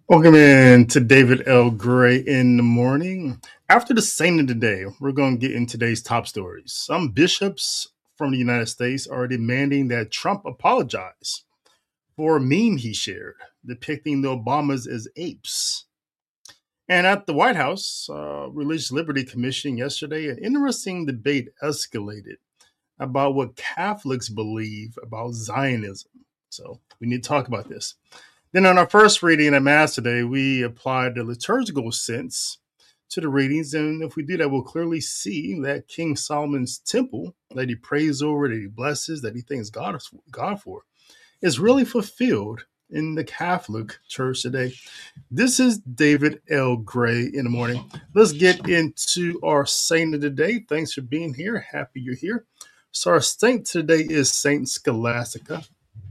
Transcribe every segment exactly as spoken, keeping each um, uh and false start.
Welcome in to David L. Gray in the morning. After the saint of the day, we're going to get in today's top stories. Some bishops from the United States are demanding that Trump apologize for a meme he shared depicting the Obamas as apes. And at the White House, uh, Religious Liberty Commission yesterday, an interesting debate escalated about what Catholics believe about Zionism. So we need to talk about this. Then on our first reading at Mass today, we applied the liturgical sense to the readings. And if we do that, we'll clearly see that King Solomon's temple that he prays over, that he blesses, that he thanks God, God for, is really fulfilled in the Catholic Church today. This is David L. Gray in the morning. Let's get into our saint of the day. Thanks for being here. Happy you're here. So our saint today is Saint Scholastica.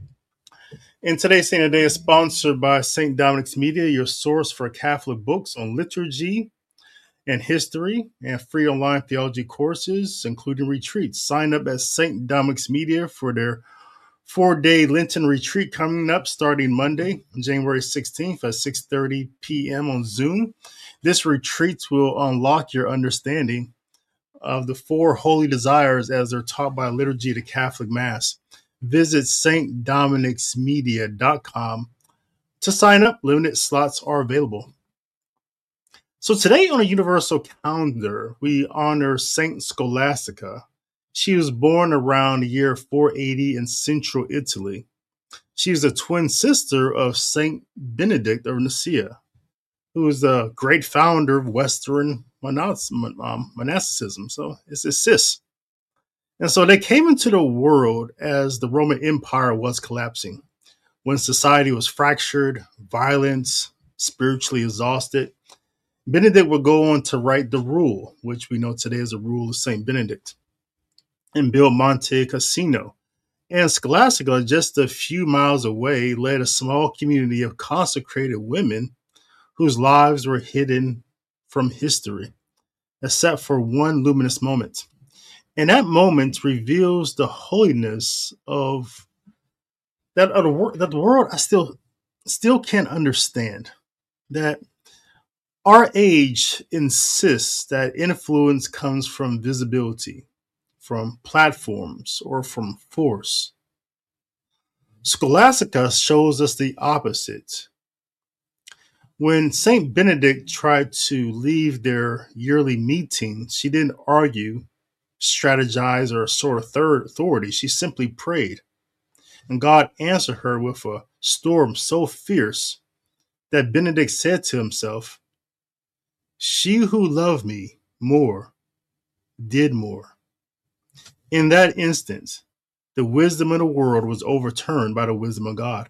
And today's Saint of the Day is sponsored by Saint Dominic's Media, your source for Catholic books on liturgy and history and free online theology courses, including retreats. Sign up at Saint Dominic's Media for their four-day Lenten retreat coming up starting Monday, January sixteenth at six thirty p.m. on Zoom. This retreat will unlock your understanding of the four holy desires as they're taught by liturgy of the Catholic Mass. Visit Saint Dominics Media dot com to sign up. Limited slots are available. So today on a universal calendar, we honor Saint Scholastica. She was born around the year four eighty in central Italy. She is a twin sister of Saint Benedict of Nursia, who was the great founder of Western monasticism. So it's a sis. And so they came into the world as the Roman Empire was collapsing, when society was fractured, violent, spiritually exhausted. Benedict would go on to write the Rule, which we know today is the Rule of Saint Benedict, and build Monte Cassino. And Scholastica, just a few miles away, led a small community of consecrated women whose lives were hidden from history, except for one luminous moment. And that moment reveals the holiness of that of the, wor- that the world I still still can't understand. That our age insists that influence comes from visibility, from platforms, or from force. Scholastica shows us the opposite. When Saint Benedict tried to leave their yearly meeting, she didn't argue, strategize, or sort of third authority. She simply prayed. And God answered her with a storm so fierce that Benedict said to himself, "She who loved me more did more." In that instant, the wisdom of the world was overturned by the wisdom of God.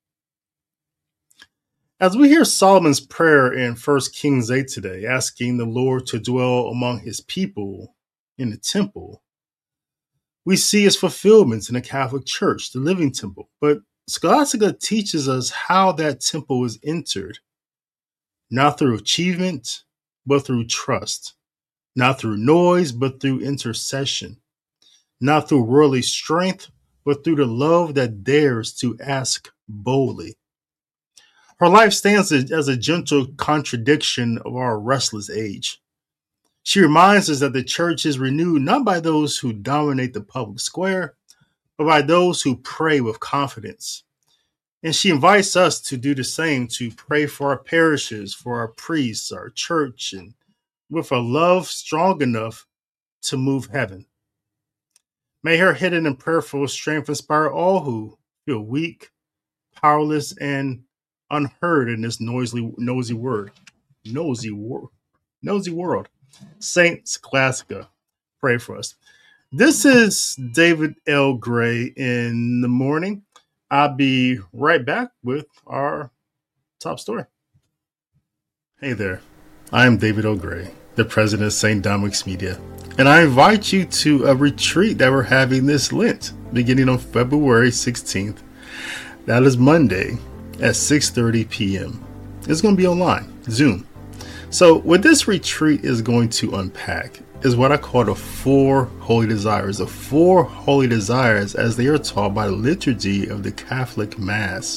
As we hear Solomon's prayer in First Kings eight today, asking the Lord to dwell among his people in the temple, we see its fulfillments in the Catholic Church, the living temple. But Scholastica teaches us how that temple is entered, not through achievement, but through trust, not through noise, but through intercession, not through worldly strength, but through the love that dares to ask boldly. Her life stands as a gentle contradiction of our restless age. She reminds us that the church is renewed not by those who dominate the public square, but by those who pray with confidence. And she invites us to do the same, to pray for our parishes, for our priests, our church, and with a love strong enough to move heaven. May her hidden and prayerful strength inspire all who feel weak, powerless, and unheard in this noisy, nosy word, nosy, wor- nosy world. Saint Scholastica, pray for us. This is David L. Gray in the morning. I'll be right back with our top story. Hey there, I am David L. Gray, the president of Saint Dominic's Media, and I invite you to a retreat that we're having this Lent, beginning on February sixteenth. That is Monday at six thirty p.m. It's going to be online, Zoom. So what this retreat is going to unpack is what I call the four holy desires, the four holy desires as they are taught by the liturgy of the Catholic Mass.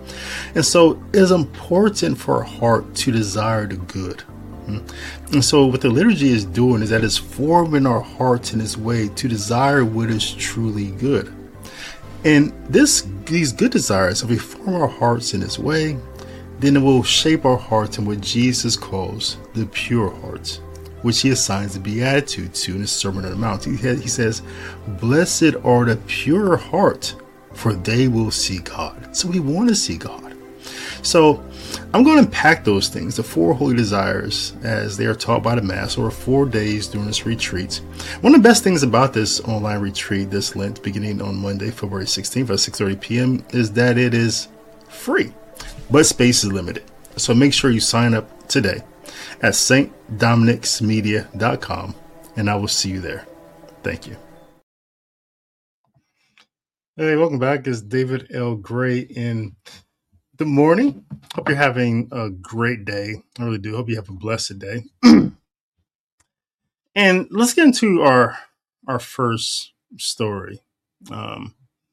And so it's important for our heart to desire the good. And so what the liturgy is doing is that it's forming our hearts in this way to desire what is truly good. And this these good desires, if we form our hearts in this way, then it will shape our hearts in what Jesus calls the pure hearts, which he assigns the beatitude to in the Sermon on the Mount. He, he says, "Blessed are the pure heart, for they will see God." So we want to see God. So I'm going to unpack those things, the four holy desires, as they are taught by the Mass over four days during this retreat. One of the best things about this online retreat, this Lent, beginning on Monday, February sixteenth at six thirty p.m., is that it is free, but space is limited. So make sure you sign up today at s t dominics media dot com, and I will see you there. Thank you. Hey, welcome back. It's David L. Gray in the morning. Hope you're having a great day. I really do. Hope you have a blessed day. And let's get into our our first story. Um,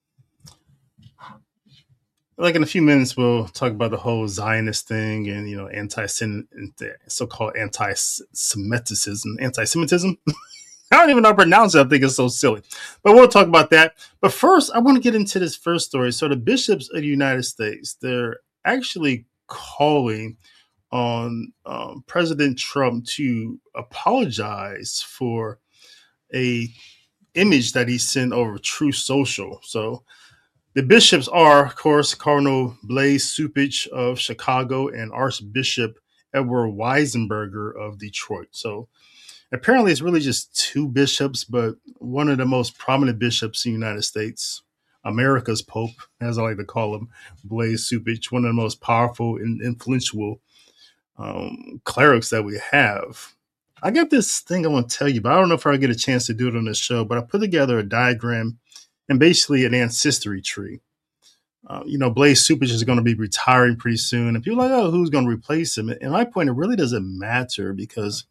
like in a few minutes, we'll talk about the whole Zionist thing and, you know, anti so-called anti-Semitism, anti-Semitism. I don't even know how to pronounce it. I think it's so silly. But we'll talk about that. But first, I want to get into this first story. So the bishops of the United States, they're actually calling on um, President Trump to apologize for a image that he sent over Truth Social. So the bishops are, of course, Cardinal Blase Cupich of Chicago and Archbishop Edward Weisenberger of Detroit. So apparently it's really just two bishops, but one of the most prominent bishops in the United States, America's Pope, as I like to call him, Blase Cupich, one of the most powerful and influential um, clerics that we have. I got this thing I want to tell you, but I don't know if I get a chance to do it on this show, but I put together a diagram and basically an ancestry tree. Uh, you know, Blase Cupich is going to be retiring pretty soon, and people are like, oh, who's going to replace him? And my point, it really doesn't matter because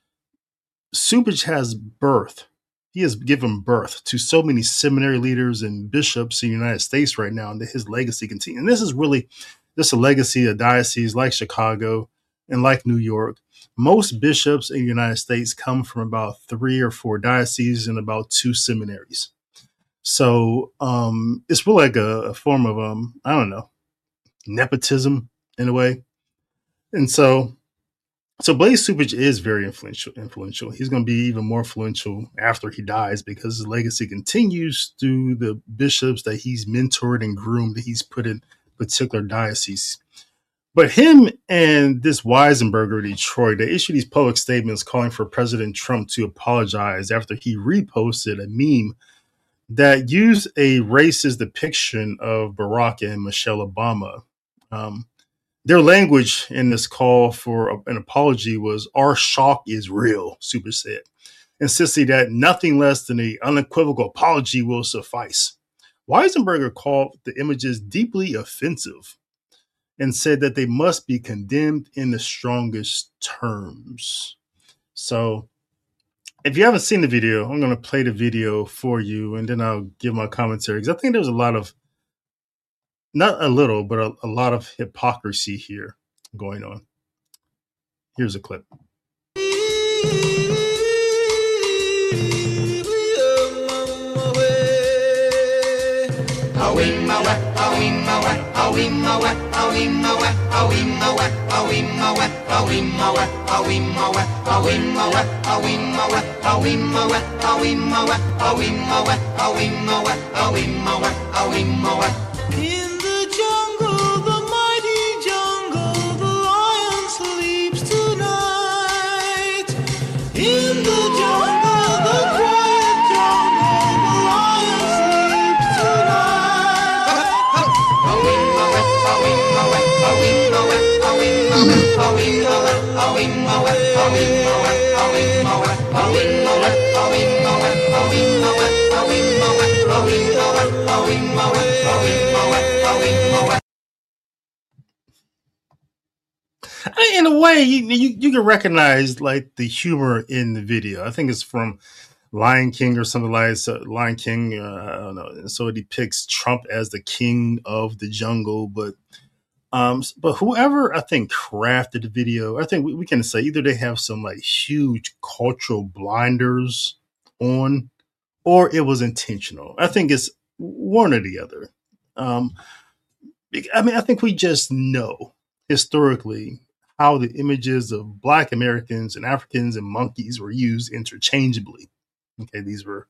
Cupich has birth. He has given birth to so many seminary leaders and bishops in the United States right now, and his legacy continues. And this is really just a legacy of dioceses like Chicago and like New York. Most bishops in the United States come from about three or four dioceses and about two seminaries. So um, it's really like a, a form of, um, I don't know, nepotism in a way. And so So Blase Cupich is very influential. Influential. He's going to be even more influential after he dies because his legacy continues through the bishops that he's mentored and groomed, that he's put in particular dioceses. But him and this Weisenberger of Detroit, they issued these public statements calling for President Trump to apologize after he reposted a meme that used a racist depiction of Barack and Michelle Obama. Um, Their language in this call for an apology was, "Our shock is real," Cupich said, insisting that nothing less than an unequivocal apology will suffice. Weisenberger called the images deeply offensive and said that they must be condemned in the strongest terms. So if you haven't seen the video, I'm going to play the video for you, and then I'll give my commentary, because I think there's a lot of Not a little, but a, a lot of hypocrisy here going on. Here's a clip. In the jungle, the mighty jungle, the lion sleeps tonight. In the jungle, the quiet jungle, the lion sleeps tonight. In a way, you, you you can recognize like the humor in the video. I think it's from Lion King or something like that. Lion King, uh, I don't know. So it depicts Trump as the king of the jungle, but Um, but whoever I think crafted the video, I think we, we can say either they have some like huge cultural blinders on, or it was intentional. I think it's one or the other. Um, I mean, I think we just know historically how the images of Black Americans and Africans and monkeys were used interchangeably. Okay, these were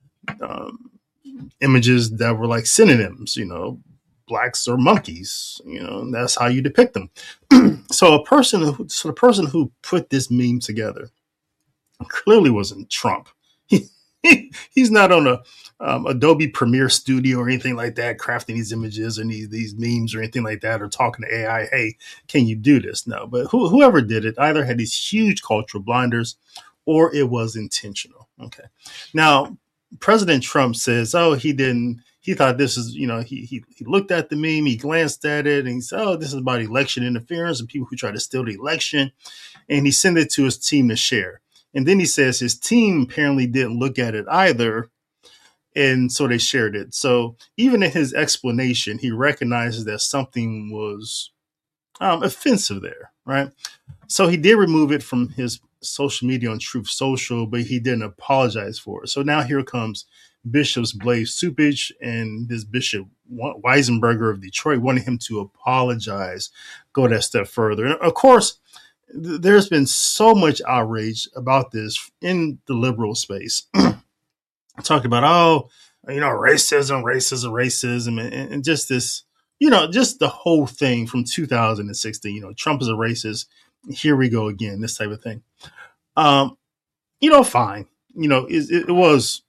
um, images that were like synonyms, you know, blacks or monkeys, you know, and that's how you depict them. so a person, who, so the person who put this meme together clearly wasn't Trump. He, he he's not on a um, Adobe Premiere Studio or anything like that, crafting these images and these these memes or anything like that, or talking to A I. Hey, can you do this? No, but who, whoever did it either had these huge cultural blinders, or it was intentional. Okay, now President Trump says, "Oh, he didn't." He thought this is, you know, he, he he looked at the meme, he glanced at it, and he said, "Oh, this is about election interference and people who try to steal the election." And he sent it to his team to share. And then he says his team apparently didn't look at it either, and so they shared it. So even in his explanation, he recognizes that something was um, offensive there, right? So he did remove it from his social media on Truth Social, but he didn't apologize for it. So now here comes Bishop's Blaze Cupich and this Bishop Weisenberger of Detroit wanting him to apologize, go that step further. And of course, th- there's been so much outrage about this in the liberal space. Talking about, oh, you know, racism, racism, racism, and, and just this, you know, just the whole thing from two thousand sixteen, you know, Trump is a racist. Here we go again, this type of thing. Um, you know, fine. You know, it, it was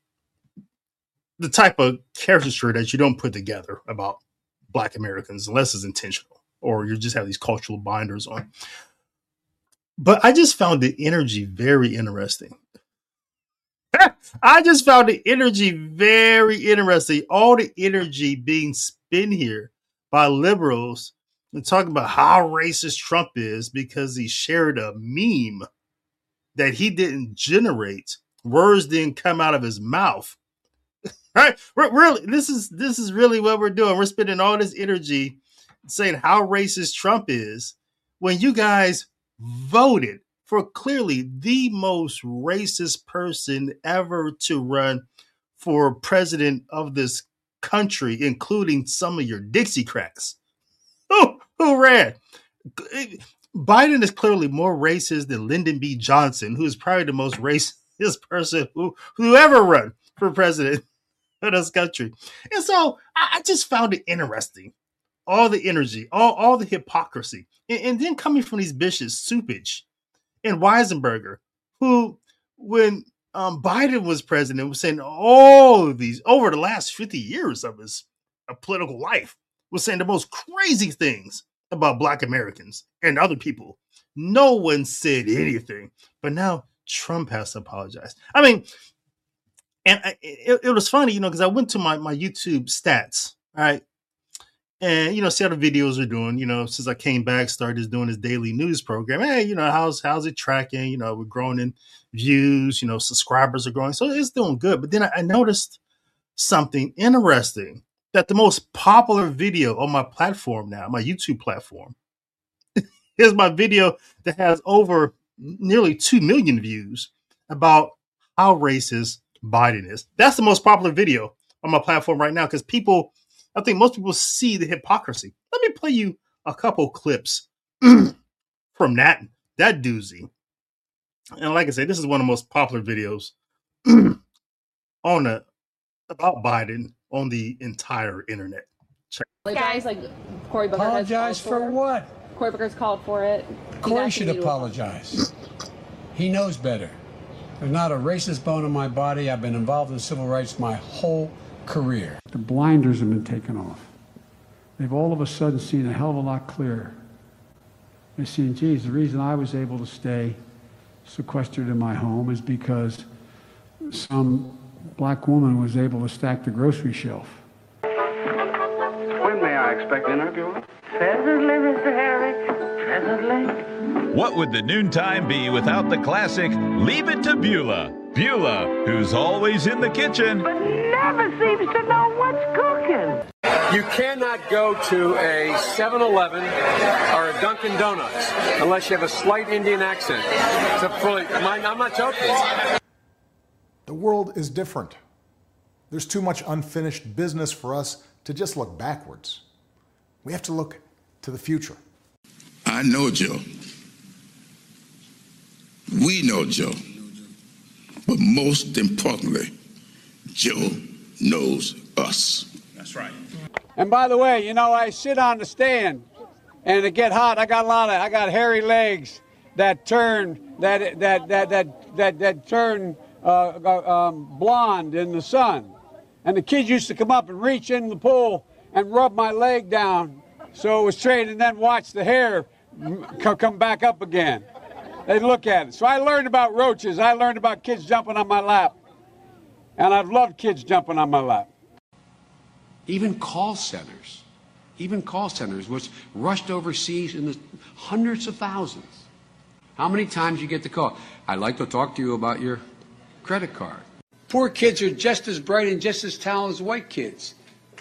the type of caricature that you don't put together about Black Americans unless it's intentional or you just have these cultural binders on. But I just found the energy very interesting. I just found the energy very interesting. All the energy being spent here by liberals and talking about how racist Trump is because he shared a meme that he didn't generate. Words didn't come out of his mouth. Right? We're really this is this is really what we're doing. We're spending all this energy saying how racist Trump is when you guys voted for clearly the most racist person ever to run for president of this country, including some of your Dixiecrats. Who, who ran? Biden is clearly more racist than Lyndon B. Johnson, who is probably the most racist person who, who ever run for president of this country. And so I, I just found it interesting. All the energy, all, all the hypocrisy. And, and then coming from these bishops, Cupich and Weisenberger, who, when um, Biden was president, was saying all of these, over the last fifty years of his uh, political life, was saying the most crazy things about Black Americans and other people. No one said anything. But now Trump has to apologize. I mean, and I, it, it was funny, you know, because I went to my, my YouTube stats, right? And, you know, see how the videos are doing, you know, since I came back, started doing this daily news program. Hey, you know, how's how's it tracking? You know, we're growing in views, you know, subscribers are growing. So it's doing good. But then I, I noticed something interesting, that the most popular video on my platform now, my YouTube platform, is my video that has over nearly two million views about how racist Biden is. That's the most popular video on my platform right now because people, I think most people see the hypocrisy. Let me play you a couple clips from that, that doozy. And like I said, this is one of the most popular videos on a, about Biden on the entire internet. Check. Guys, like Cory Booker Apologize for, for what? Cory Booker's called for it. Cory should apologize. He knows better. There's not a racist bone in my body. I've been involved in civil rights my whole career. The blinders have been taken off. They've all of a sudden seen a hell of a lot clearer. They've seen, geez, the reason I was able to stay sequestered in my home is because some black woman was able to stack the grocery shelf. When may I expect dinner, Beulah? Presently, Mister Harry. Presently. What would the noontime be without the classic Leave It to Beulah? Beulah, who's always in the kitchen, But never seems to know what's cooking. You cannot go to a seven eleven or a Dunkin' Donuts unless you have a slight Indian accent. It's a fully, I'm not joking. The world is different. There's too much unfinished business for us to just look backwards. We have to look to the future. I know Joe. We know Joe. But most importantly, Joe knows us. That's right. And by the way, you know, I sit on the stand and it get hot. I got a lot of, I got hairy legs that turn, that, that, that, that, that, that turn uh, um, blonde in the sun. And the kids used to come up and reach in the pool and rub my leg down so it was straight and then watch the hair come back up again. They'd look at it. So I learned about roaches. I learned about kids jumping on my lap. And I've loved kids jumping on my lap. Even call centers, even call centers, was rushed overseas in the hundreds of thousands. How many times you get the call? I'd like to talk to you about your credit card. Poor kids are just as bright and just as talented as white kids.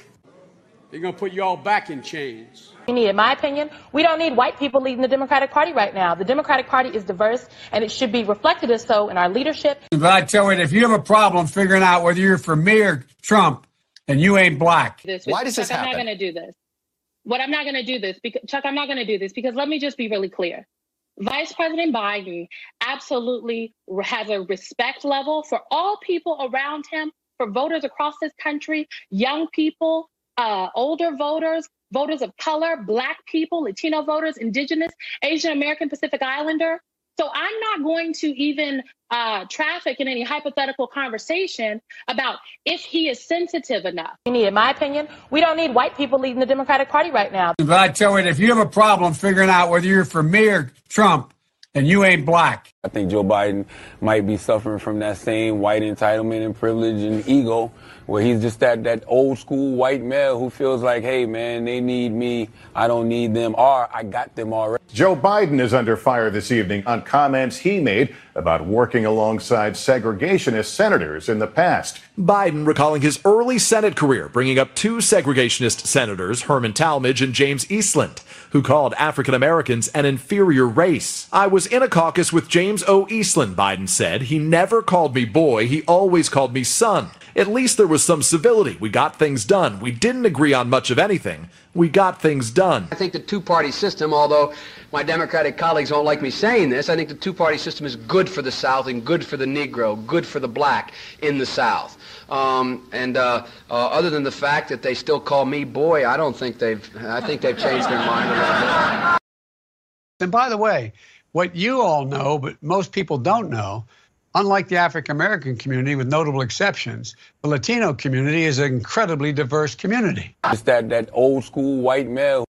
They're going to put you all back in chains. We need, in my opinion, we don't need white people leading the Democratic Party right now. The Democratic Party is diverse, and it should be reflected as so in our leadership. But I tell you, if you have a problem figuring out whether you're for me or Trump, and you ain't black. This Why does Chuck, this I'm happen? not going to do this. What I'm not going to do this because Chuck, I'm not going to do this because let me just be really clear. Vice President Biden absolutely has a respect level for all people around him, for voters across this country, young people, uh, older voters, voters of color, black people, Latino voters, indigenous, Asian American, Pacific Islander. So I'm not going to even uh, traffic in any hypothetical conversation about if he is sensitive enough. We need, in my opinion, we don't need white people leading the Democratic Party right now. But I tell you, if you have a problem figuring out whether you're for me or Trump, and you ain't black. I think Joe Biden might be suffering from that same white entitlement and privilege and ego, where he's just that, that old school white male who feels like, hey, man, they need me, I don't need them, or I got them already. Joe Biden is under fire this evening on comments he made about working alongside segregationist senators in the past. Biden recalling his early Senate career, bringing up two segregationist senators, Herman Talmadge and James Eastland, who called African Americans an inferior race. I was in a caucus with James O. Eastland, Biden said. He never called me boy. He always called me son. At least there was some civility. We got things done. We didn't agree on much of anything. We got things done. I think the two-party system, although my Democratic colleagues don't like me saying this, I think the two-party system is good for the South and good for the Negro, good for the black in the South. Um, and uh, uh, other than the fact that they still call me boy, I don't think they've, I think they've changed their mind a little bit. And by the way, what you all know, but most people don't know, unlike the African American community, with notable exceptions, the Latino community is an incredibly diverse community. It's that, that old school white male.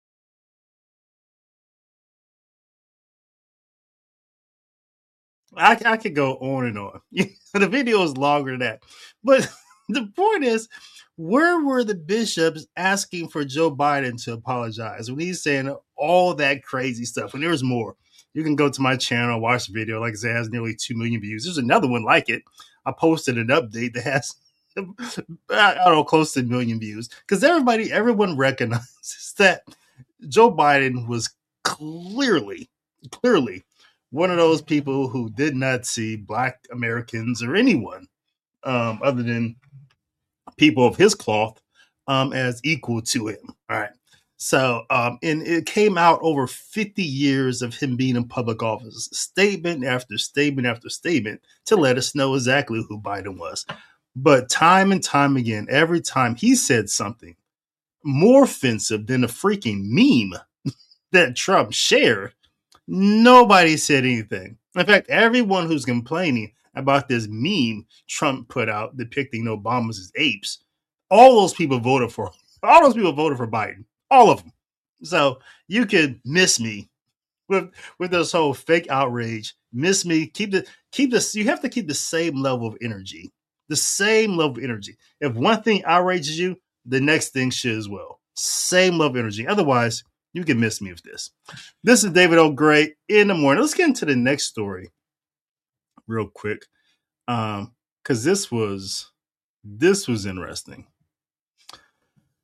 I, I could go on and on. The video is longer than that. But the point is, where were the bishops asking for Joe Biden to apologize when he's saying all that crazy stuff? And there's more. You can go to my channel, watch the video. Like I said, it has nearly two million views. There's another one like it. I posted an update that has, I don't know, close to a million views. Because everybody, everyone recognizes that Joe Biden was clearly, clearly one of those people who did not see Black Americans or anyone um, other than people of his cloth um, as equal to him. All right. So, um, and it came out over fifty years of him being in public office, statement after statement after statement to let us know exactly who Biden was. But time and time again, every time he said something more offensive than a freaking meme that Trump shared, nobody said anything. In fact, everyone who's complaining about this meme Trump put out depicting Obama's as apes, all those people voted for, all those people voted for Biden. All of them. So you could miss me with with this whole fake outrage. Miss me. Keep the keep this. You have to keep the same level of energy. The same level of energy. If one thing outrages you, the next thing should as well. Same level of energy. Otherwise, you can miss me with this. This is David O. Gray in the morning. Let's get into the next story real quick. Um, because this was this was interesting.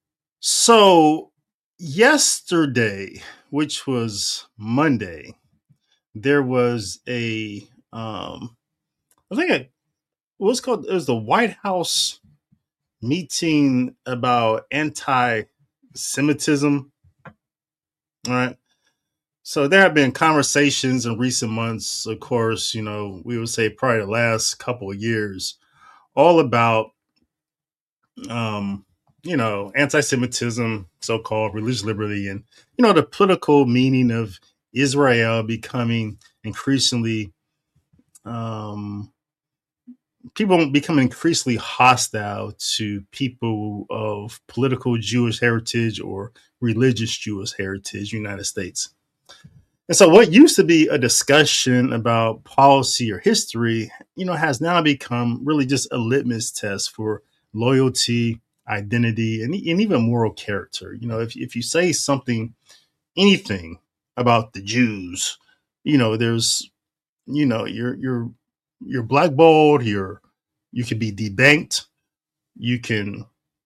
So yesterday, which was Monday, there was a um I think it was called it was the White House meeting about anti-Semitism. All right. So there have been conversations in recent months, of course, you know, we would say probably the last couple of years, all about um, you know, anti-Semitism, so-called religious liberty, and you know, the political meaning of Israel becoming increasingly um people becoming increasingly hostile to people of political Jewish heritage or religious Jewish heritage in the United States. And so what used to be a discussion about policy or history, you know, has now become really just a litmus test for loyalty, identity, and, and even moral character. You know, if, if you say something, anything about the Jews, you know, there's, you know, you're, you're, you're blackballed, you're, you could be debanked, you can,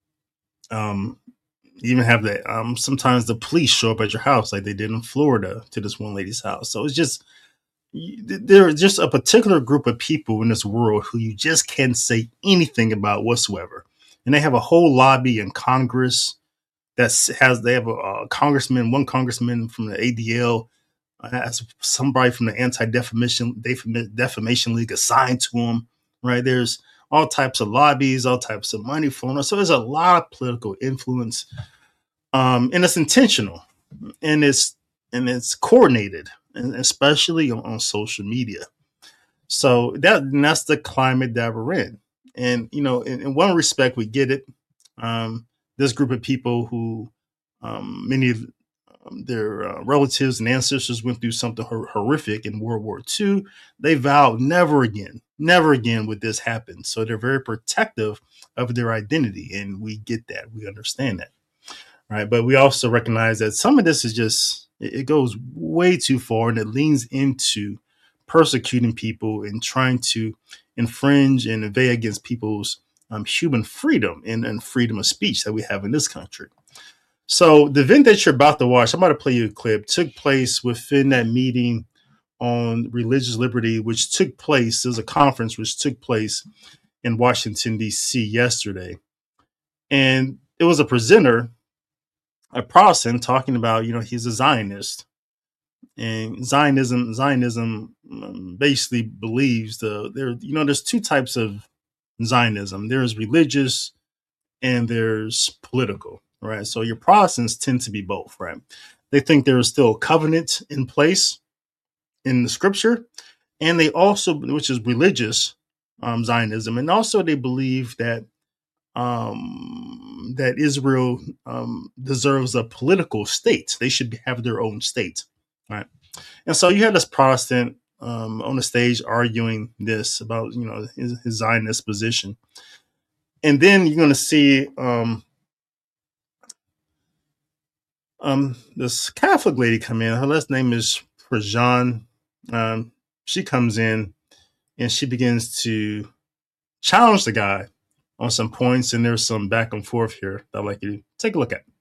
um, even have that. Um, sometimes the police show up at your house, like they did in Florida to this one lady's house. So it's just there's just a particular group of people in this world who you just can't say anything about whatsoever, and they have a whole lobby in Congress that has they have a, a congressman, one congressman from the A D L, uh, has somebody from the Anti Defamation Defamation League assigned to them. Right, there's all types of lobbies, all types of money flowing. So there's a lot of political influence, um, and it's intentional, and it's and it's coordinated, and especially on, on social media. So that and that's the climate that we're in. And you know, in, in one respect, we get it. Um, this group of people who um, many of um, their uh, relatives and ancestors went through something hor- horrific in World War Two. They vowed never again, never again would this happen. So they're very protective of their identity, and we get that. We understand that, right? But we also recognize that some of this is just it, it goes way too far, and it leans into persecuting people and trying to infringe and invade against people's um, human freedom and, and freedom of speech that we have in this country. So the event that you're about to watch, I'm about to play you a clip, took place within that meeting on religious liberty, which took place, there's a conference which took place in Washington, D C yesterday. And it was a presenter, a Protestant, talking about, you know, he's a Zionist. And Zionism, Zionism um, basically believes the there, you know, there's two types of Zionism. There's religious and there's political, right? So your Protestants tend to be both, right? They think there is still a covenant in place in the scripture, and they also, which is religious um, Zionism, and also they believe that um, that Israel um, deserves a political state. They should have their own state, right? And so you had this Protestant um, on the stage arguing this about, you know, his, his Zionist position. And then you're going to see um, um, this Catholic lady come in. Her last name is Prejean. Um, she comes in and she begins to challenge the guy on some points. And there's some back and forth here that I'd like you to take a look at.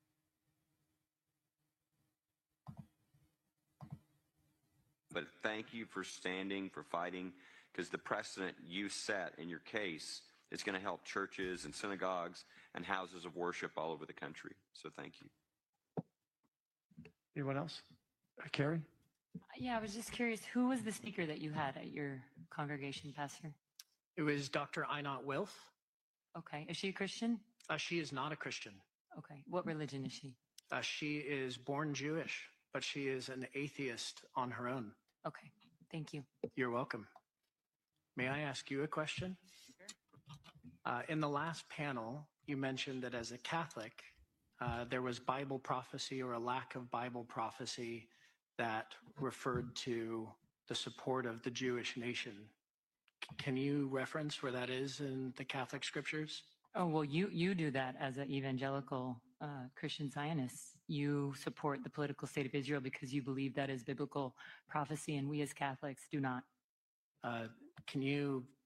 But thank you for standing, for fighting, because the precedent you set in your case is going to help churches and synagogues and houses of worship all over the country. So thank you. Anyone else? Uh, Carrie? Yeah, I was just curious, who was the speaker that you had at your congregation, Pastor? It was Doctor Einat Wilf. Okay. Is she a Christian? Uh, she is not a Christian. Okay. What religion is she? Uh, she is born Jewish, but she is an atheist on her own. Okay. Thank you. You're welcome. May I ask you a question? Uh, in the last panel, you mentioned that as a Catholic, uh, there was Bible prophecy or a lack of Bible prophecy that referred to the support of the Jewish nation. C- Can you reference where that is in the Catholic scriptures? Oh, well, you, you do that as an evangelical uh, Christian Zionist. You support the political state of Israel because you believe that is biblical prophecy, and we as Catholics do not. Uh, can you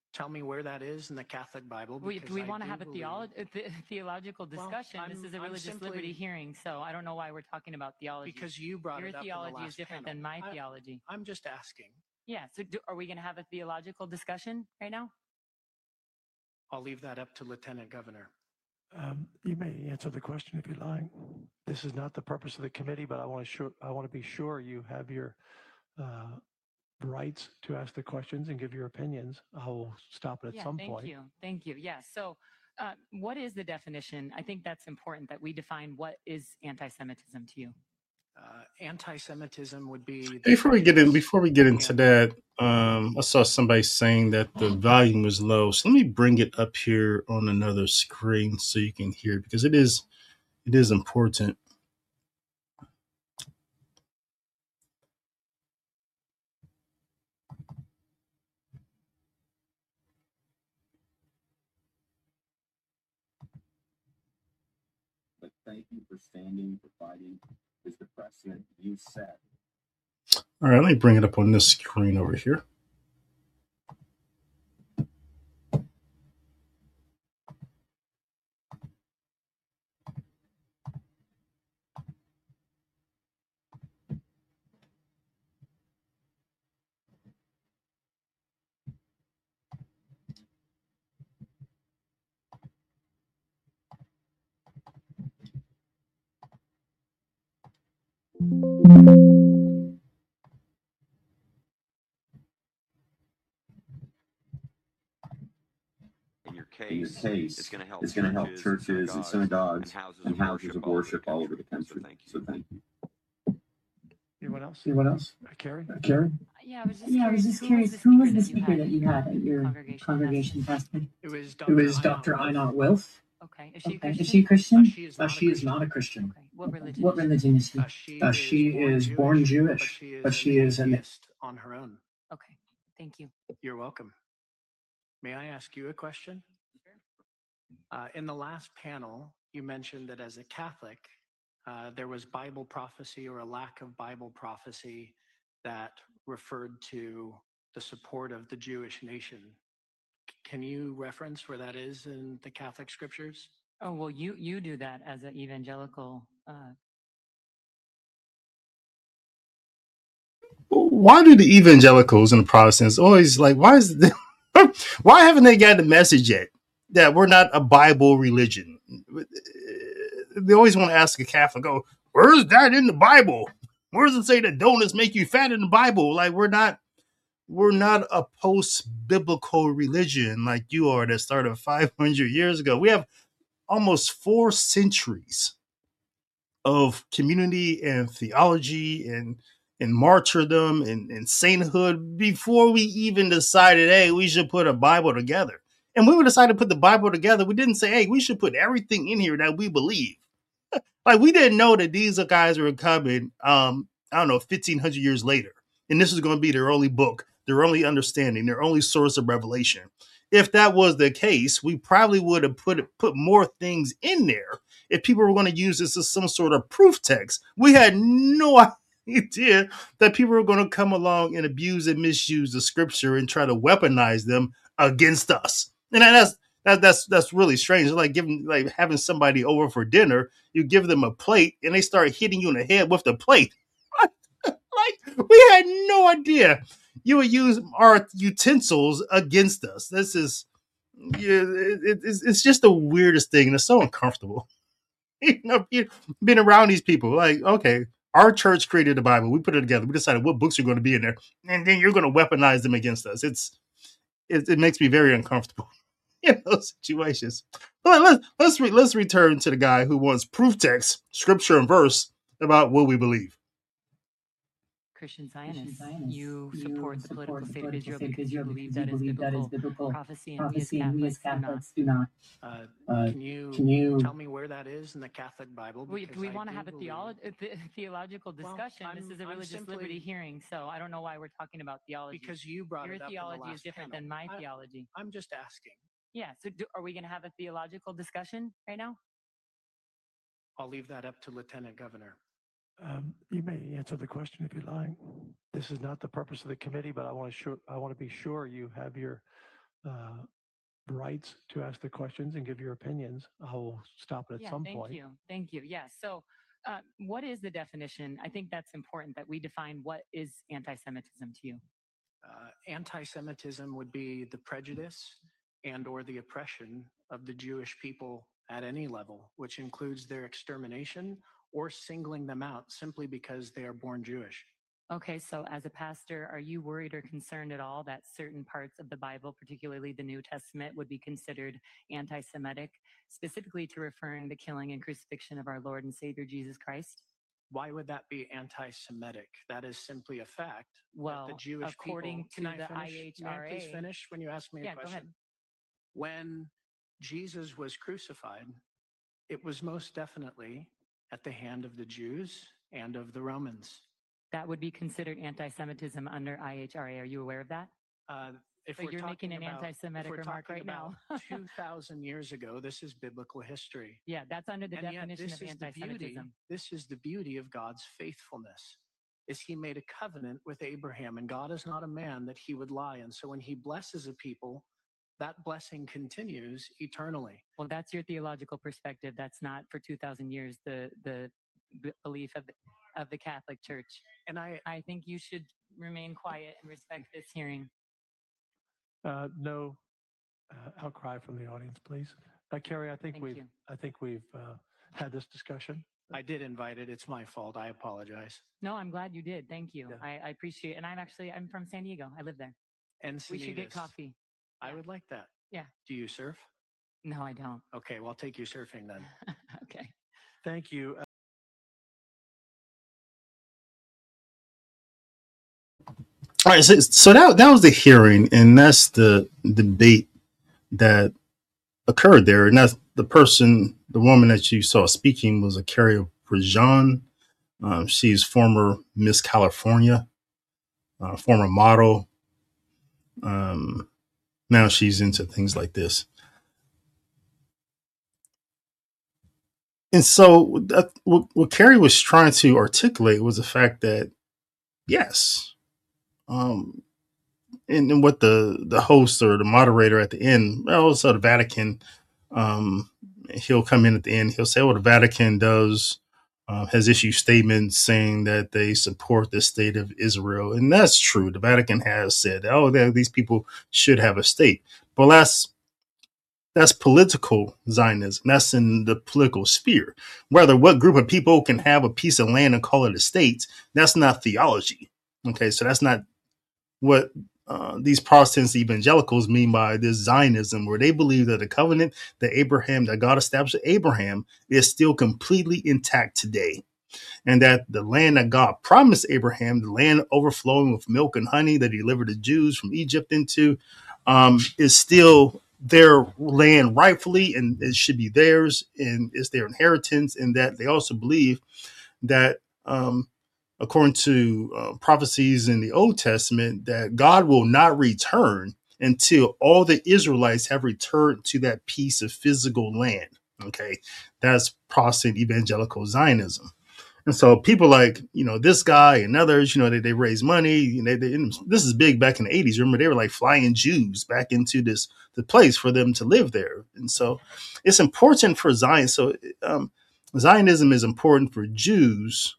tell me where that is in the Catholic Bible? We, because we I want to do have a, believe- theolo- a the- theological Well, discussion. this I'm- is a I'm religious simply- liberty hearing, so I don't know why we're talking about theology. Because you brought Your it up in the theology is last different panel. than my I- theology. I'm just asking. Yeah, so do, are we going to have a theological discussion right now? I'll leave that up to Lieutenant Governor. Um, you may answer the question if you like. This is not the purpose of the committee, but I want to sure I want to be sure you have your uh, rights to ask the questions and give your opinions. I will stop it at yeah, some thank point. you. Thank you. Yeah, so uh, what is the definition? I think that's important that we define what is anti-Semitism to you. Uh, anti-Semitism would be. Before we get in, before we get into that, um, I saw somebody saying that the volume was low. So let me bring it up here on another screen so you can hear it, because it is, it is important. But thank you for standing, for fighting, is the precedent you set. All right, let me bring it up on this screen over here. In your In your case, case, it's going to help it's going to help churches and synagogues and houses, and of, houses worship of worship all over the country. So thank you. So thank you. Anyone else? Anyone else? Uh, Carrie? Uh, Carrie? Yeah, I was just Yeah, I was curious, just curious, who was the speaker that you had at your congregation congregation testimony? It was It was Doctor Einot Wilf. Okay, is she a Okay, Christian? is she a Christian? Uh, she is Uh, not a she is Christian. not a Christian. Okay, what religion? What is she? religion is she? Uh, she, Uh, she is born Jewish, but she is, but she an is an atheist on her own. Okay, thank you. You're welcome. May I ask you a question? Uh, in the last panel, you mentioned that as a Catholic, uh, there was Bible prophecy or a lack of Bible prophecy that referred to the support of the Jewish nation. C- Can you reference where that is in the Catholic scriptures? Oh, well, you, you do that as an evangelical. Uh, Why do the evangelicals and the Protestants always like, why is the, why haven't they got the message yet that we're not a Bible religion? They always want to ask a Catholic, go, where's that in the Bible? Where does it say that donuts make you fat in the Bible? Like, we're not, we're not a post-biblical religion like you are that started five hundred years ago. We have almost four centuries of community and theology and and martyrdom and, and sainthood before we even decided, hey, we should put a Bible together. And when we decided to put the Bible together, we didn't say, hey, we should put everything in here that we believe. Like, we didn't know that these guys were coming, um, I don't know, fifteen hundred years later. And this is going to be their only book, their only understanding, their only source of revelation. If that was the case, we probably would have put put more things in there if people were going to use this as some sort of proof text. We had no idea that people were going to come along and abuse and misuse the scripture and try to weaponize them against us. And that's that, that's that's really strange. It's like giving like having somebody over for dinner. You give them a plate and they start hitting you in the head with the plate. Like, we had no idea you would use our utensils against us. This is, yeah, it, it's, it's just the weirdest thing, and it's so uncomfortable. You know, being around these people, like, okay, our church created the Bible. We put it together. We decided what books are going to be in there, and then you're going to weaponize them against us. It's, it, it makes me very uncomfortable in those situations. But let's let's re, let's return to the guy who wants proof text, scripture and verse about what we believe. Christian Zionists, you support the political state of Israel because you believe that is biblical prophecy, and we as Catholics do not. Uh, Uh, can you can you- tell me where that is in the Catholic Bible? We, Because we I want to do have a, believe- theolo- a the- theological Well, discussion. this I'm- is a I'm religious simply- liberty hearing, so I don't know why we're talking about theology. Because you brought Your it up in the theology is last different panel. than my I- theology. I'm just asking. Yeah, so do, are we going to have a theological discussion right now? I'll leave that up to Lieutenant Governor. Um, you may answer the question if you like. This is not the purpose of the committee, but I want to sure I want to be sure you have your uh, rights to ask the questions and give your opinions. I will stop it at Yeah, some thank point. you. Thank you. Yeah. So, uh, what is the definition? I think that's important that we define what is anti-Semitism to you. Uh, anti-Semitism would be the prejudice and or the oppression of the Jewish people at any level, which includes their extermination or singling them out simply because they are born Jewish. Okay, so as a pastor, are you worried or concerned at all that certain parts of the Bible, particularly the New Testament, would be considered anti-Semitic, specifically to referring the killing and crucifixion of our Lord and Savior Jesus Christ? Why would that be anti-Semitic? That is simply a fact. that Well, the Jewish according people, Can to I the finish? May I please I H R A finish when you ask me Yeah, a go question? ahead. When Jesus was crucified, it was most definitely at the hand of the Jews and of the Romans. That would be considered anti-Semitism under I H R A. Are you aware of that? Uh, if So we're you're making talking an about, anti-Semitic if we're remark talking right about now. two thousand years ago, this is biblical history. Yeah, that's under the And yet definition this of is the beauty. anti-Semitism. This is the beauty of God's faithfulness. Is he made a covenant with Abraham, and God is not a man that he would lie. And so when he blesses a people, that blessing continues eternally. Well, that's your theological perspective. That's not for two thousand years the the b- belief of the, of the Catholic Church. And I, I think you should remain quiet and respect this hearing. Uh, no uh, outcry from the audience, please. Uh, Carrie, I think Thank we've you. I think we've uh, had this discussion. I did invite it. It's my fault. I apologize. No, I'm glad you did. Thank you. I, I appreciate it. And I'm actually, I'm from San Diego. I live there. And We should get Encinitas. coffee. I would like that. Yeah. Do you surf? No, I don't. Okay, well, I'll take you surfing then. Okay. Thank you. Uh, All right, so, so that that was the hearing, and that's the debate that occurred there. And that's the person, the woman that you saw speaking was a Carrie Prejean. Um, she's former Miss California, uh, former model. Um, now she's into things like this. And so that, what, what Carrie was trying to articulate was the fact that, yes, um, and, and what the, the host or the moderator at the end, well, so the Vatican, um, he'll come in at the end, he'll say, well, the Vatican does, uh, has issued statements saying that they support the state of Israel. And that's true. The Vatican has said, oh, that these people should have a state. But that's, that's political Zionism. That's in the political sphere. Whether what group of people can have a piece of land and call it a state, that's not theology. Okay, so that's not what uh, these Protestants evangelicals mean by this Zionism, where they believe that the covenant that Abraham, that God established with Abraham, is still completely intact today. And that the land that God promised Abraham, the land overflowing with milk and honey that he delivered the Jews from Egypt into, um, is still their land rightfully, and it should be theirs, and it's their inheritance. And that they also believe that, um, according to uh, prophecies in the Old Testament, that God will not return until all the Israelites have returned to that piece of physical land. Okay, that's Protestant evangelical Zionism. And so people like, you know, this guy and others, you know, they, they raise money. You know, they, this is big back in the eighties. Remember, they were like flying Jews back into this the place for them to live there. And so it's important for Zion. So um, Zionism is important for Jews,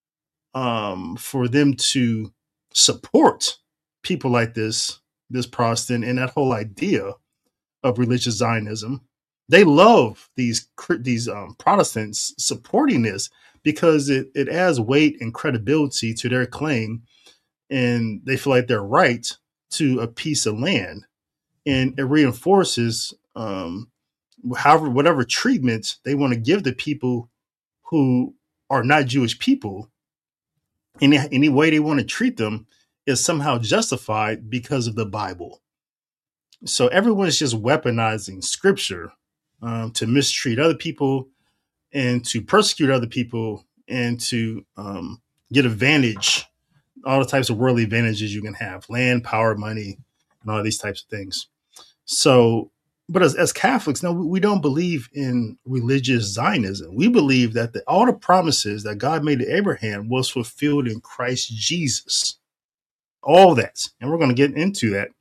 um, for them to support people like this, this Protestant, and that whole idea of religious Zionism. They love these these um, Protestants supporting this because it, it adds weight and credibility to their claim, and they feel like they're right to a piece of land, and it reinforces um, however whatever treatment they want to give the people who are not Jewish people. Any any way they want to treat them is somehow justified because of the Bible. So everyone's just weaponizing Scripture um, to mistreat other people and to persecute other people and to um, get advantage, all the types of worldly advantages you can have, land, power, money, and all these types of things. So, but as, as Catholics, no, we don't believe in religious Zionism. We believe that the, all the promises that God made to Abraham was fulfilled in Christ Jesus. All that. And we're going to get into that.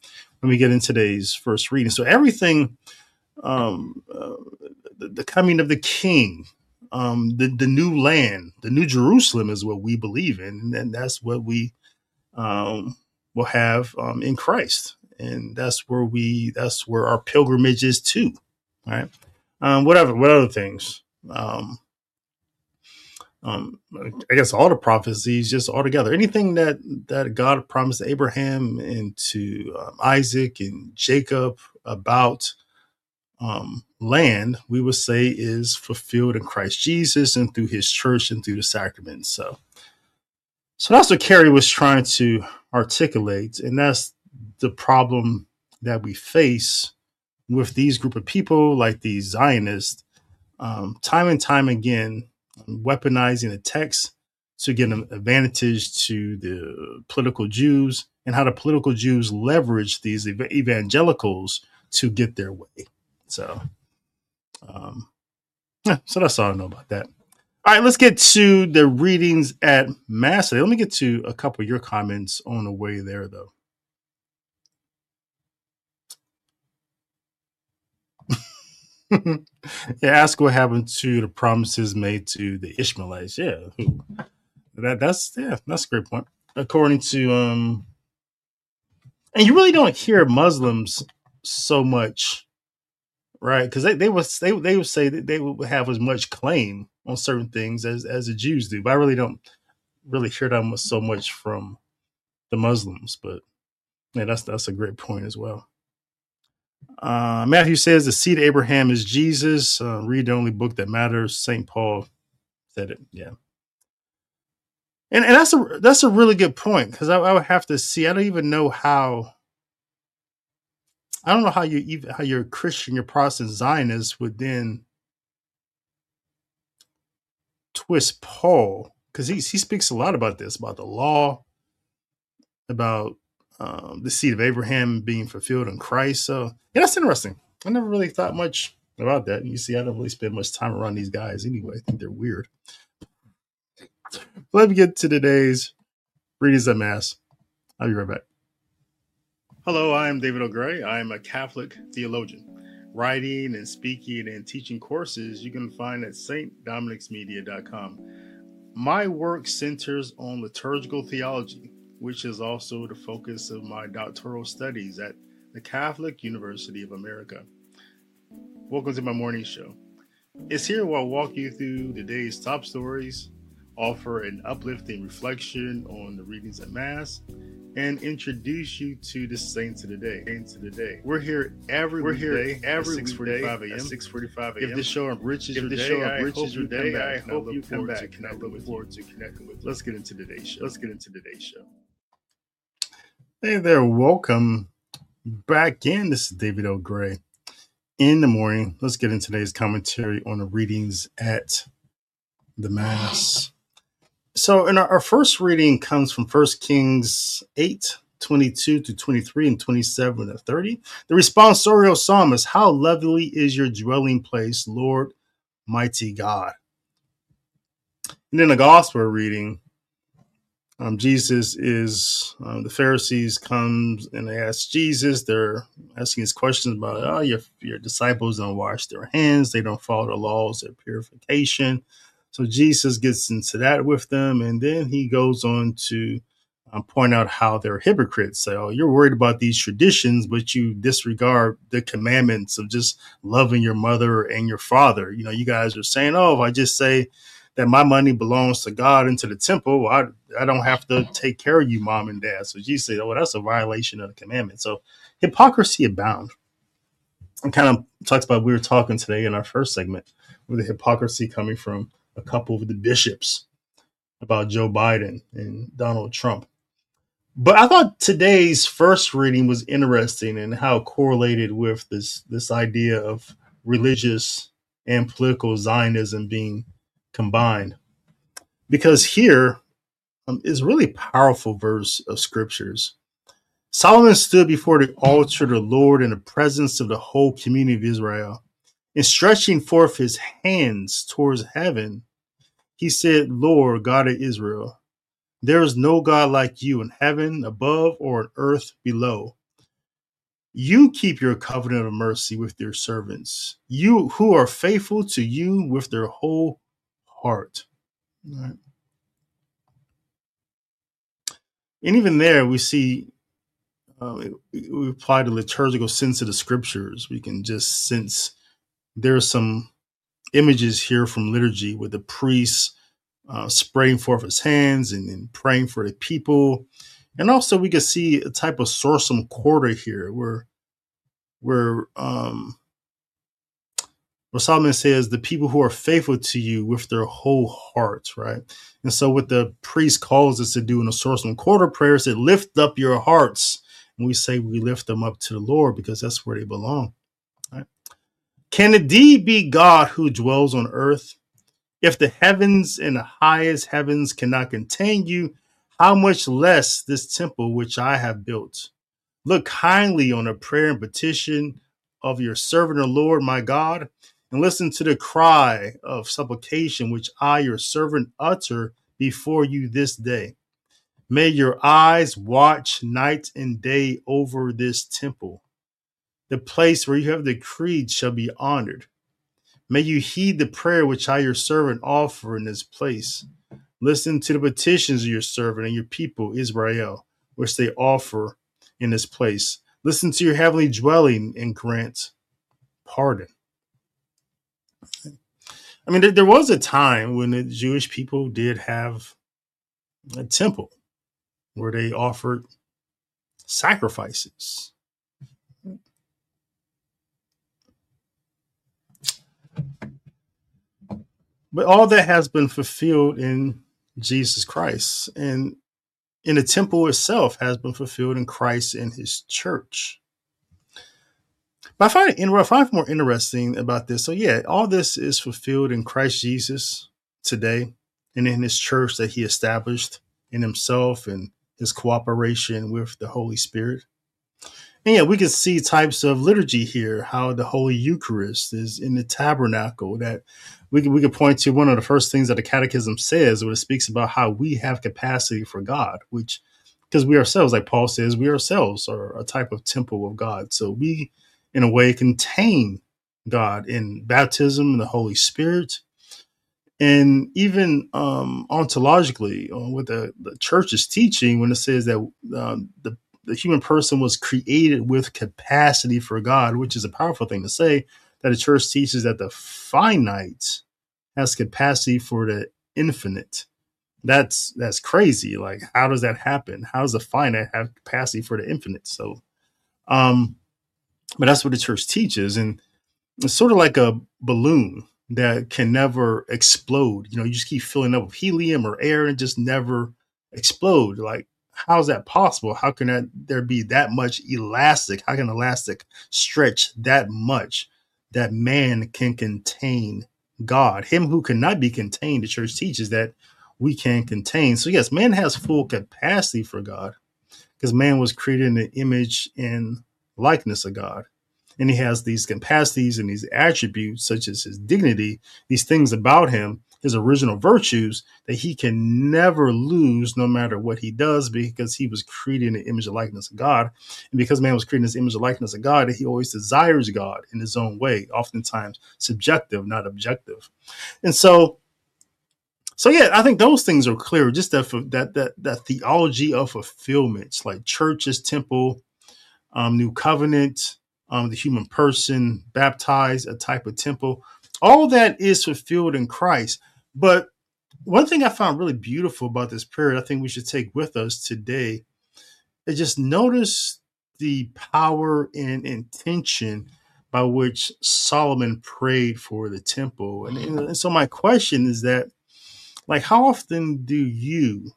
when we get in today's first reading. So everything, um, uh, the, the coming of the King, um, the the new land, the new Jerusalem is what we believe in, and that's what we um, will have um, in Christ, and that's where we that's where our pilgrimage is too. Right? Um, whatever, what other things? Um, um, I guess all the prophecies, just all together. Anything that that God promised to Abraham and to um, Isaac and Jacob about um, land, we would say is fulfilled in Christ Jesus and through His church and through the sacraments. So, so that's what Carrie was trying to articulate, and that's the problem that we face with these group of people, like these Zionists, um, time and time again, weaponizing the text to get an advantage to the political Jews, and how the political Jews leverage these ev- evangelicals to get their way. So, um, yeah, so that's all I know about that. All right, let's get to the readings at Mass today. Let me get to a couple of your comments on the way there, though. Yeah, ask what happened to the promises made to the Ishmaelites. Yeah, who, that that's yeah, that's a great point. According to um, and you really don't hear Muslims so much, right? Because they they would they they would say that they would have as much claim on certain things as as the Jews do, but I really don't really hear that much, so much from the Muslims. But yeah, that's that's a great point as well. Uh, Matthew says the seed of Abraham is Jesus. Uh, read the only book that matters. Saint Paul said it. Yeah, and and that's a that's a really good point, because I, I would have to see. I don't even know how. I don't know how you even how you're Christian, you're Protestant Zionist would then twist Paul, because he he speaks a lot about this, about the law, about um, the seed of Abraham being fulfilled in Christ. So yeah, that's interesting. I never really thought much about that. You see, I don't really spend much time around these guys anyway. I think they're weird. Let me get to today's readings at Mass. I'll be right back. Hello, I am David O'Gray. I am a Catholic theologian. Writing and speaking and teaching courses you can find at s t dominics media dot com. My work centers on liturgical theology, which is also the focus of my doctoral studies at the Catholic University of America. Welcome to my morning show. It's here where I'll walk you through the day's top stories, offer an uplifting reflection on the readings at Mass, and introduce you to the saints of the day. Saints of the day. We're here every We're here every six forty-five a.m. six forty-five a.m. If this show enriches your day, I hope you come back. I hope you come back, and I look forward to connecting with you. Let's get into today's show. Let's get into today's show. Hey there, welcome back in. This is David O'Gray in the morning. Let's get into today's commentary on the readings at the Mass. So, in our, our first reading comes from First Kings eight, twenty-two to twenty-three and twenty-seven to thirty. The responsorial psalm is, "How lovely is your dwelling place, Lord, mighty God." And then the gospel reading, um, Jesus is, um, the Pharisees comes and they ask Jesus, they're asking his questions about, oh, your, your disciples don't wash their hands, they don't follow the laws of purification. So Jesus gets into that with them, and then he goes on to um, point out how they're hypocrites. Say, oh, you're worried about these traditions, but you disregard the commandments of just loving your mother and your father. You know, you guys are saying, oh, if I just say that my money belongs to God and to the temple, I, I don't have to take care of you, mom and dad. So Jesus said, oh, well, that's a violation of the commandment. So hypocrisy abound. And kind of talks about, we were talking today in our first segment, with the hypocrisy coming from a couple of the bishops about Joe Biden and Donald Trump. But I thought today's first reading was interesting in how it correlated with this, this idea of religious and political Zionism being combined. Because here um, is a really powerful verse of scriptures. Solomon stood before the altar of the Lord in the presence of the whole community of Israel. And stretching forth his hands towards heaven, he said, Lord, God of Israel, there is no God like you in heaven above or on earth below. You keep your covenant of mercy with your servants, you who are faithful to you with their whole heart. Right? And even there, we see uh, we apply the liturgical sense of the scriptures. We can just sense there's some images here from liturgy with the priest uh, spraying forth his hands and, and praying for the people. And also we can see a type of sorsum corda here where, where, um, where Solomon says the people who are faithful to you with their whole heart, right? And so what the priest calls us to do in the sorsum corda prayers, it lift up your hearts. And we say we lift them up to the Lord because that's where they belong. Right? Can it indeed be God who dwells on earth? If the heavens and the highest heavens cannot contain you, how much less this temple which I have built? Look kindly on the prayer and petition of your servant, the Lord my God, and listen to the cry of supplication which I, your servant, utter before you this day. May your eyes watch night and day over this temple. The place where you have decreed shall be honored. May you heed the prayer which I, your servant, offer in this place. Listen to the petitions of your servant and your people, Israel, which they offer in this place. Listen to your heavenly dwelling and grant pardon. I mean, there, there was a time when the Jewish people did have a temple where they offered sacrifices. But all that has been fulfilled in Jesus Christ, and in the temple itself has been fulfilled in Christ and his church. But I find it what I find more interesting about this. So yeah, all this is fulfilled in Christ Jesus today and in his church that he established in himself and his cooperation with the Holy Spirit. And yeah, we can see types of liturgy here, how the Holy Eucharist is in the tabernacle. That we can, we can point to one of the first things that the Catechism says when it speaks about how we have capacity for God, which, because we ourselves, like Paul says, we ourselves are a type of temple of God. So we, in a way, contain God in baptism and the Holy Spirit. And even um, ontologically, uh, what the, the church is teaching when it says that um, the the human person was created with capacity for God, which is a powerful thing to say, that the church teaches that the finite has capacity for the infinite. That's that's crazy. Like, how does that happen? How does the finite have capacity for the infinite? So, um, but that's what the church teaches. And it's sort of like a balloon that can never explode. You know, you just keep filling up with helium or air and just never explode. Like, how is that possible? How can that, there be that much elastic? How can elastic stretch that much that man can contain God? Him who cannot be contained, the church teaches that we can contain. So yes, man has full capacity for God because man was created in the image and likeness of God. And he has these capacities and these attributes, such as his dignity, these things about him, his original virtues, that he can never lose no matter what he does, because he was created in the image and likeness of God. And because man was created in his image and likeness of God, he always desires God in his own way, oftentimes subjective, not objective. And so, so yeah, I think those things are clear. Just that that that, that theology of fulfillment, like churches, temple, um, new covenant, um, the human person, baptized, a type of temple, all that is fulfilled in Christ. But one thing I found really beautiful about this period, I think we should take with us today, is just notice the power and intention by which Solomon prayed for the temple. And, and so my question is that, like, how often do you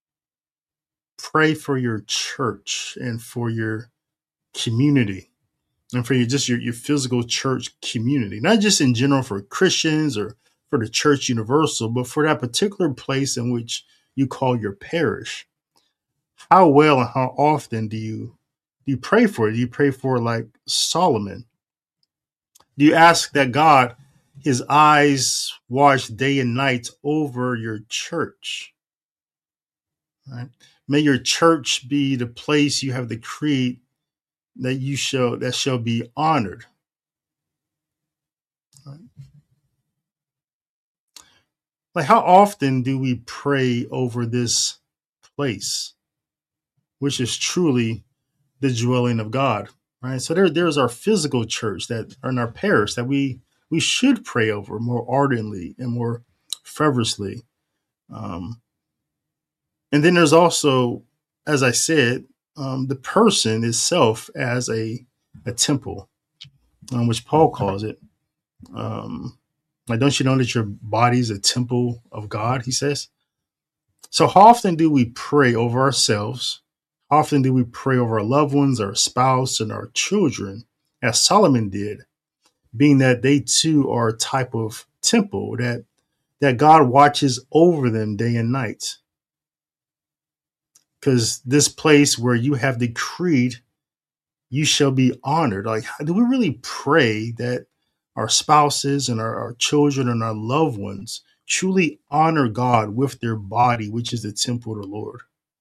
pray for your church and for your community and for your, just your, your physical church community, not just in general for Christians or for the church universal, but for that particular place in which you call your parish? How well and how often do you do you pray for it? Do you pray for, like Solomon? Do you ask that God, his eyes watch day and night over your church? Right? May your church be the place you have decreed that you shall that shall be honored. Right? Like, how often do we pray over this place, which is truly the dwelling of God? Right. So there, there's our physical church that are in our parish that we we should pray over more ardently and more fervently. Um, and then there's also, as I said, um, the person itself as a a temple, um, which Paul calls it. Um, like, don't you know that your body is a temple of God? He says. So how often do we pray over ourselves? How often do we pray over our loved ones, our spouse, and our children, as Solomon did, being that they too are a type of temple that that God watches over them day and night? Because this place where you have decreed you shall be honored. Like, do we really pray that our spouses and our, our children and our loved ones truly honor God with their body, which is the temple of the Lord?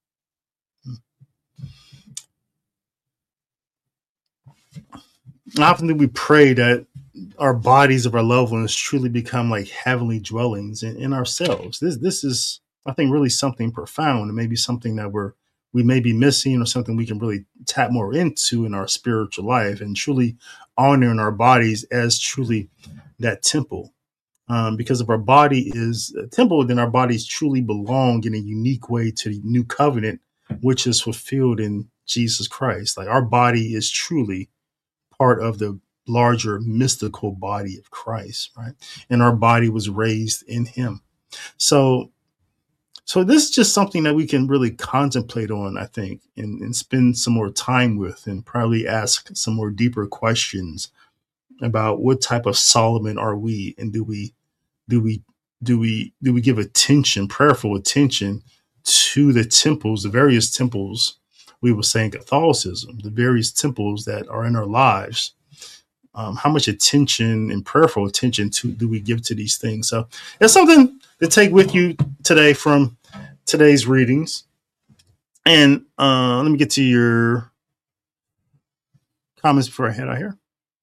Often do we pray that our bodies of our loved ones truly become like heavenly dwellings in, in ourselves. This this is, I think, really something profound, and maybe something that we're we may be missing, or something we can really tap more into in our spiritual life, and truly honoring our bodies as truly that temple. Um, because if our body is a temple, then our bodies truly belong in a unique way to the new covenant, which is fulfilled in Jesus Christ. Like, our body is truly part of the larger mystical body of Christ, right? And our body was raised in him. So, so this is just something that we can really contemplate on, I think, and, and spend some more time with, and probably ask some more deeper questions about what type of Solomon are we, and do we, do we, do we, do we give attention, prayerful attention to the temples, the various temples we will say in Catholicism, the various temples that are in our lives. Um, how much attention and prayerful attention to do we give to these things? So it's something to take with you today from today's readings. And uh, let me get to your comments before I head out here.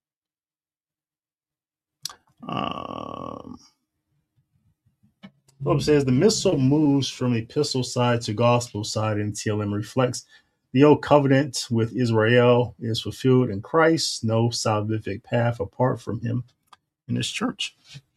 Um, Philip says the missile moves from epistle side to gospel side in T L M reflects the old covenant with Israel is fulfilled in Christ. No salvific path apart from him in his church.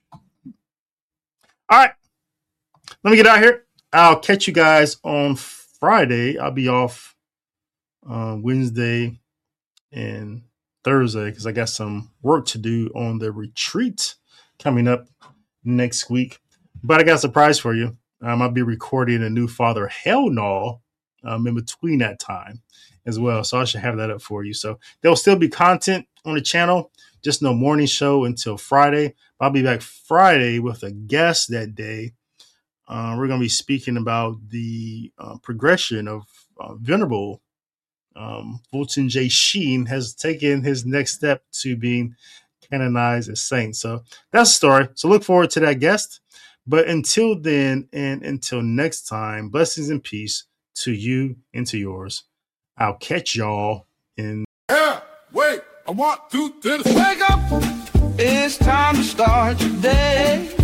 All right. Let me get out here. I'll catch you guys on Friday. I'll be off uh, Wednesday and Thursday because I got some work to do on the retreat coming up next week. But I got a surprise for you. Um, I'll be recording a new Father Hell No Um, in between that time as well. So I should have that up for you. So there'll still be content on the channel, just no morning show until Friday. I'll be back Friday with a guest that day. Uh, we're going to be speaking about the uh, progression of uh, Venerable um, Fulton J. Sheen has taken his next step to being canonized as saint. So that's the story. So look forward to that guest. But until then, and until next time, blessings and peace to you and to yours. I'll catch y'all in. Yeah, wait, I want to this. Wake up! It's time to start your day.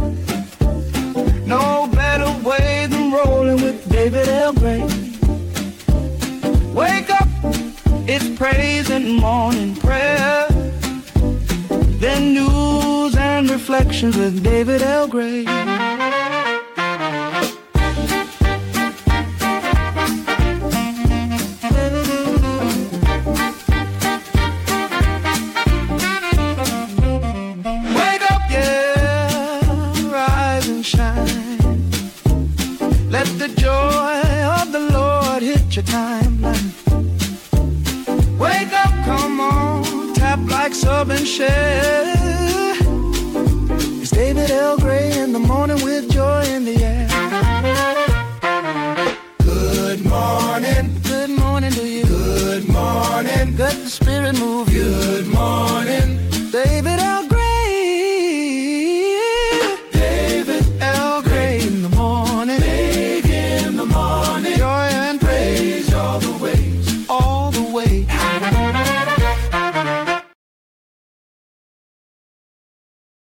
No better way than rolling with David L. Gray. Wake up! It's praise and morning prayer. Then news and reflections with David L. Gray. Timeline. Wake up, come on, tap like sub and share. It's David L. Gray in the morning with joy.